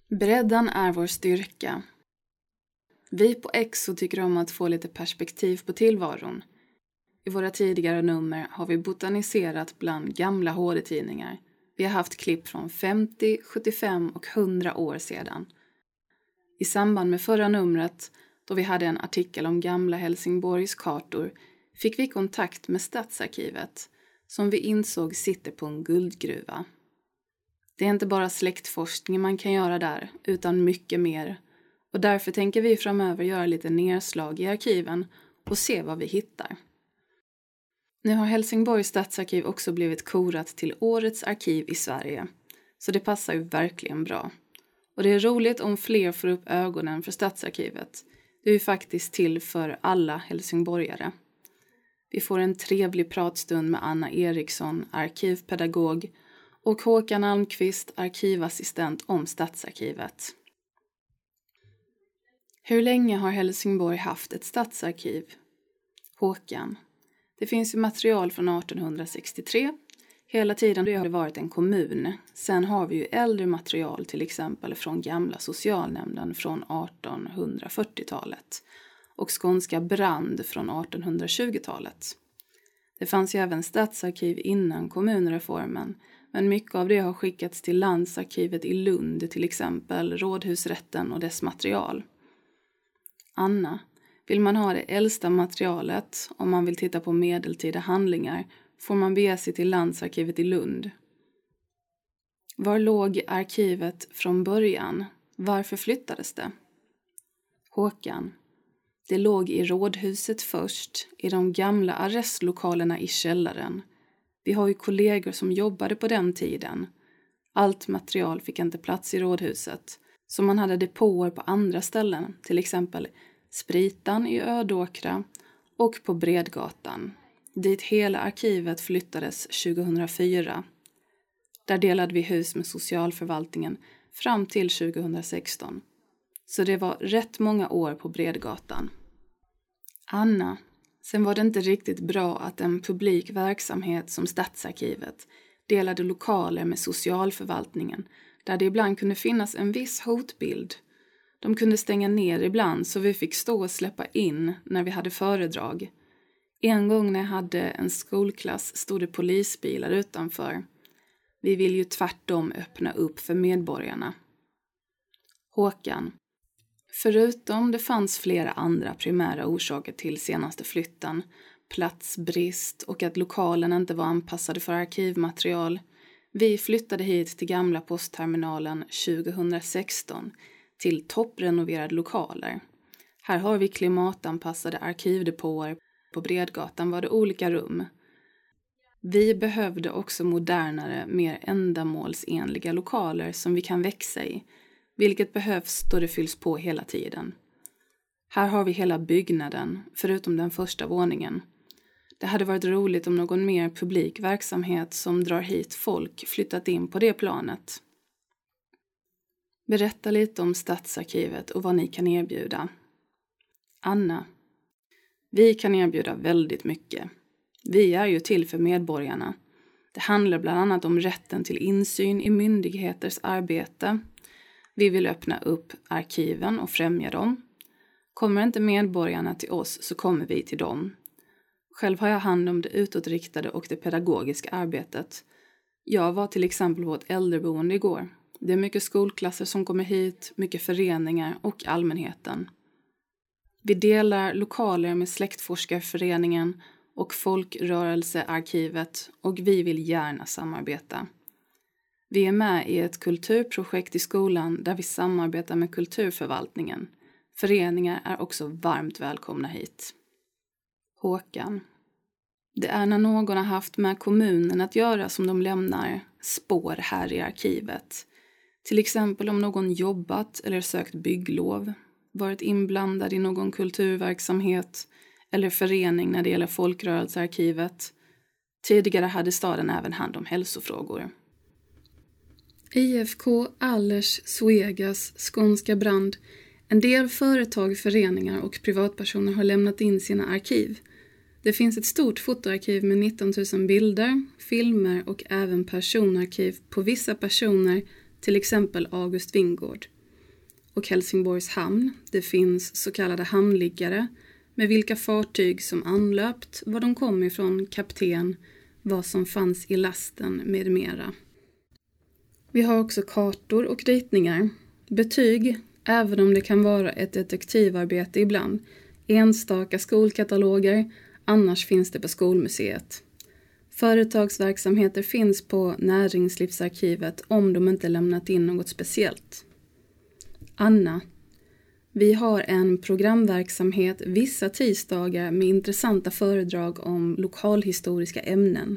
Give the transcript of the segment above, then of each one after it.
Bredden är vår styrka. Vi på Exo tycker om att få lite perspektiv på tillvaron. I våra tidigare nummer har vi botaniserat bland gamla HD-tidningar. Vi har haft klipp från 50, 75 och 100 år sedan. I samband med förra numret, då vi hade en artikel om gamla Helsingborgs kartor, fick vi kontakt med Stadsarkivet, som vi insåg sitter på en guldgruva. Det är inte bara släktforskning man kan göra där, utan mycket mer. Och därför tänker vi framöver göra lite nedslag i arkiven och se vad vi hittar. Nu har Helsingborgs stadsarkiv också blivit korat till årets arkiv i Sverige, så det passar ju verkligen bra. Och det är roligt om fler får upp ögonen för stadsarkivet. Det är ju faktiskt till för alla helsingborgare. Vi får en trevlig pratstund med Anna Eriksson, arkivpedagog, och Håkan Almqvist, arkivassistent om stadsarkivet. Hur länge har Helsingborg haft ett stadsarkiv? Håkan. Det finns ju material från 1863. Hela tiden har det varit en kommun. Sen har vi ju äldre material, till exempel från gamla socialnämnden från 1840-talet. Och Skånska brand från 1820-talet. Det fanns ju även stadsarkiv innan kommunreformen. Men mycket av det har skickats till landsarkivet i Lund, till exempel Rådhusrätten och dess material. Anna, vill man ha det äldsta materialet, om man vill titta på medeltida handlingar, får man bege sig till landsarkivet i Lund. Var låg arkivet från början? Varför flyttades det? Håkan, det låg i rådhuset först, i de gamla arrestlokalerna i källaren. Vi har ju kollegor som jobbade på den tiden. Allt material fick inte plats i rådhuset, så man hade depåer på andra ställen, till exempel Spritan i Ödåkra och på Bredgatan, dit hela arkivet flyttades 2004. Där delade vi hus med socialförvaltningen fram till 2016. Så det var rätt många år på Bredgatan. Anna, sen var det inte riktigt bra att en publik verksamhet som Stadsarkivet delade lokaler med socialförvaltningen, där det ibland kunde finnas en viss hotbild. De kunde stänga ner ibland, så vi fick stå och släppa in när vi hade föredrag. En gång när jag hade en skolklass stod det polisbilar utanför. Vi vill ju tvärtom öppna upp för medborgarna. Håkan. Förutom det fanns flera andra primära orsaker till senaste flytten, platsbrist och att lokalen inte var anpassade för arkivmaterial. Vi flyttade hit till gamla postterminalen 2016 till topprenoverade lokaler. Här har vi klimatanpassade arkivdepåer. På Bredgatan var det olika rum. Vi behövde också modernare, mer ändamålsenliga lokaler som vi kan växa i, vilket behövs då det fylls på hela tiden. Här har vi hela byggnaden, förutom den första våningen. Det hade varit roligt om någon mer publik verksamhet som drar hit folk flyttat in på det planet. Berätta lite om Stadsarkivet och vad ni kan erbjuda. Anna. Vi kan erbjuda väldigt mycket. Vi är ju till för medborgarna. Det handlar bland annat om rätten till insyn i myndigheters arbete. Vi vill öppna upp arkiven och främja dem. Kommer inte medborgarna till oss så kommer vi till dem. Själv har jag hand om det utåtriktade och det pedagogiska arbetet. Jag var till exempel på ett äldreboende igår. Det är mycket skolklasser som kommer hit, mycket föreningar och allmänheten. Vi delar lokaler med Släktforskarföreningen och Folkrörelsearkivet och vi vill gärna samarbeta. Vi är med i ett kulturprojekt i skolan där vi samarbetar med kulturförvaltningen. Föreningar är också varmt välkomna hit. Håkan. Det är när någon har haft med kommunen att göra som de lämnar spår här i arkivet. Till exempel om någon jobbat eller sökt bygglov, varit inblandad i någon kulturverksamhet eller förening när det gäller Folkrörelsearkivet. Tidigare hade staden även hand om hälsofrågor. IFK, Allers, Svegas, Skånska brand. En del företag, föreningar och privatpersoner har lämnat in sina arkiv. Det finns ett stort fotoarkiv med 19 000 bilder, filmer och även personarkiv på vissa personer, till exempel August Wingård. och Helsingborgs hamn. Det finns så kallade hamnliggare med vilka fartyg som anlöpt, var de kom ifrån, kapten, vad som fanns i lasten med mera. Vi har också kartor och ritningar. Betyg, även om det kan vara ett detektivarbete ibland. Enstaka skolkataloger, annars finns det på skolmuseet. Företagsverksamheter finns på Näringslivsarkivet om de inte lämnat in något speciellt. Anna. Vi har en programverksamhet vissa tisdagar med intressanta föredrag om lokalhistoriska ämnen.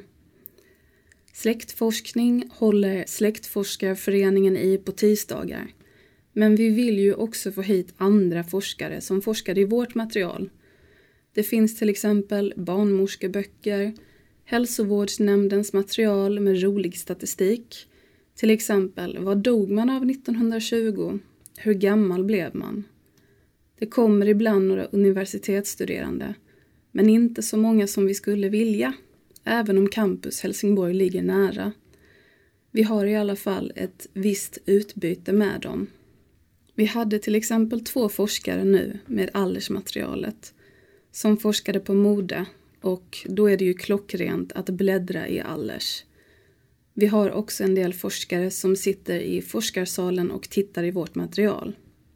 Släktforskning håller Släktforskarföreningen i på tisdagar. Men vi vill ju också få hit andra forskare som forskar i vårt material. Det finns till exempel barnmorskeböcker, hälsovårdsnämndens material med rolig statistik. Till exempel, vad dog man av 1920? Hur gammal blev man? Det kommer ibland några universitetsstuderande, men inte så många som vi skulle vilja, även om campus Helsingborg ligger nära. Vi har i alla fall ett visst utbyte med dem. Vi hade till exempel 2 forskare nu med Allers-materialet som forskade på mode, och då är det ju klockrent att bläddra i Allers. Vi har också en del forskare som sitter i forskarsalen och tittar i vårt material.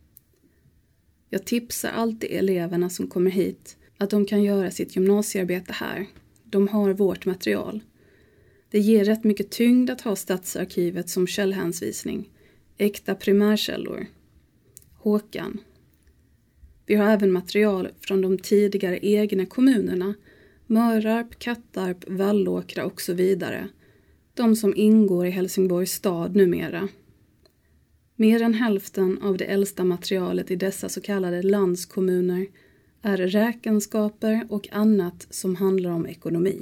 Jag tipsar alltid eleverna som kommer hit att de kan göra sitt gymnasiearbete här. De har vårt material. Det ger rätt mycket tyngd att ha Stadsarkivet som källhänvisning. Äkta primärkällor. Håkan. Vi har även material från de tidigare egna kommunerna. Mörarp, Kattarp, Vallåkra och så vidare. De som ingår i Helsingborgs stad numera. Mer än hälften av det äldsta materialet i dessa så kallade landskommuner är räkenskaper och annat som handlar om ekonomi.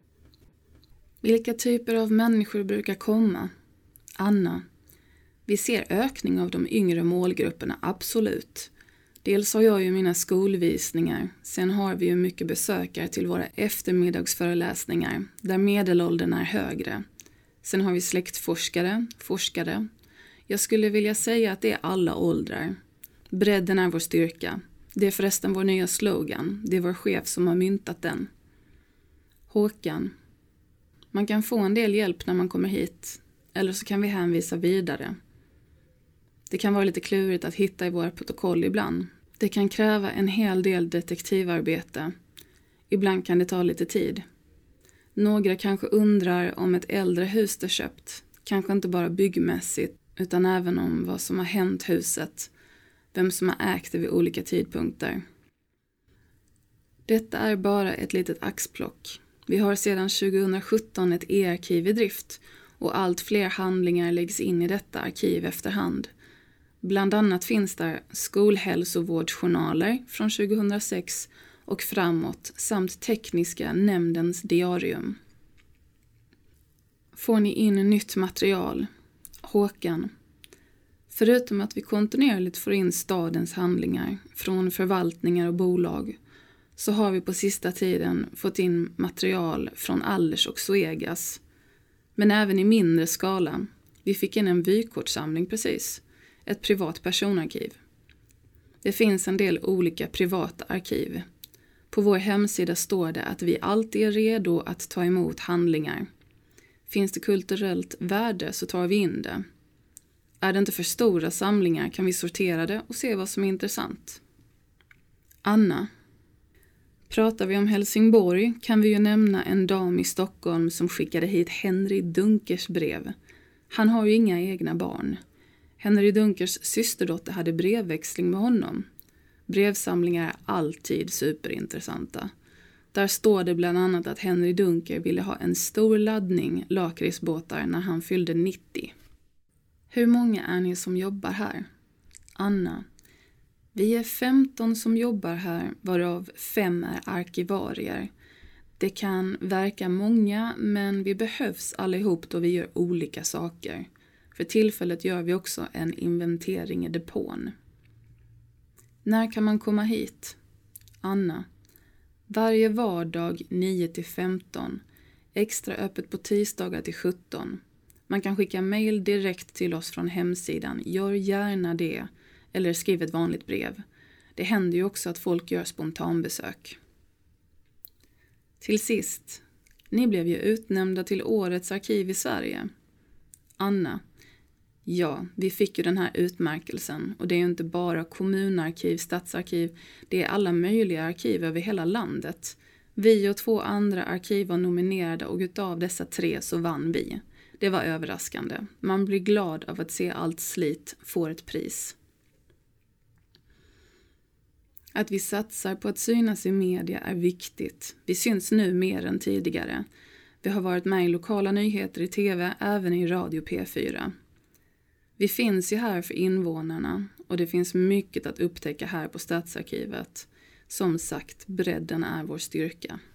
Vilka typer av människor brukar komma? Anna. Vi ser ökning av de yngre målgrupperna, absolut. Dels har jag ju mina skolvisningar, sen har vi ju mycket besökare till våra eftermiddagsföreläsningar där medelåldern är högre. Sen har vi släktforskare, forskare. Jag skulle vilja säga att det är alla åldrar. Bredden är vår styrka. Det är förresten vår nya slogan. Det är vår chef som har myntat den. Håkan. Man kan få en del hjälp när man kommer hit. Eller så kan vi hänvisa vidare. Det kan vara lite klurigt att hitta i våra protokoll ibland. Det kan kräva en hel del detektivarbete. Ibland kan det ta lite tid. Några kanske undrar om ett äldre hus är köpt. Kanske inte bara byggmässigt utan även om vad som har hänt huset. Vem som har ägt det vid olika tidpunkter. Detta är bara ett litet axplock. Vi har sedan 2017 ett e-arkiv i drift och allt fler handlingar läggs in i detta arkiv efterhand. Bland annat finns där skolhälsovårdsjournaler från 2006 och framåt samt tekniska nämndens diarium. Får ni in nytt material? Håkan. Förutom att vi kontinuerligt får in stadens handlingar från förvaltningar och bolag så har vi på sista tiden fått in material från Allers och Zoegas. Men även i mindre skala. Vi fick in en vykortsamling precis. Ett privat personarkiv. Det finns en del olika privata arkiv. På vår hemsida står det att vi alltid är redo att ta emot handlingar. Finns det kulturellt värde så tar vi in det. Är det inte för stora samlingar kan vi sortera det och se vad som är intressant. Anna. Pratar vi om Helsingborg kan vi ju nämna en dam i Stockholm som skickade hit Henry Dunkers brev. Han har ju inga egna barn. Henry Dunkers systerdotter hade brevväxling med honom. Brevsamlingar är alltid superintressanta. Där står det bland annat att Henry Dunker ville ha en stor laddning lakritsbåtar när han fyllde 90. Hur många är ni som jobbar här? Anna. Vi är 15 som jobbar här, varav 5 är arkivarier. Det kan verka många, men vi behövs allihop då vi gör olika saker. För tillfället gör vi också en inventering i depån. När kan man komma hit? Anna. Varje vardag 9-15. Extra öppet på tisdagar till 17. Man kan skicka mejl direkt till oss från hemsidan. Gör gärna det. eller skriv ett vanligt brev. Det händer ju också att folk gör spontanbesök. Till sist, ni blev ju utnämnda till årets arkiv i Sverige. Anna, ja, vi fick ju den här utmärkelsen och det är ju inte bara kommunarkiv, stadsarkiv, det är alla möjliga arkiv över hela landet. Vi och 2 andra arkiv var nominerade och utav dessa 3 så vann vi. Det var överraskande. Man blir glad av att se allt slit får ett pris. Att vi satsar på att synas i media är viktigt. Vi syns nu mer än tidigare. Vi har varit med i lokala nyheter i tv, även i radio P4. Vi finns ju här för invånarna och det finns mycket att upptäcka här på Stadsarkivet. Som sagt, bredden är vår styrka.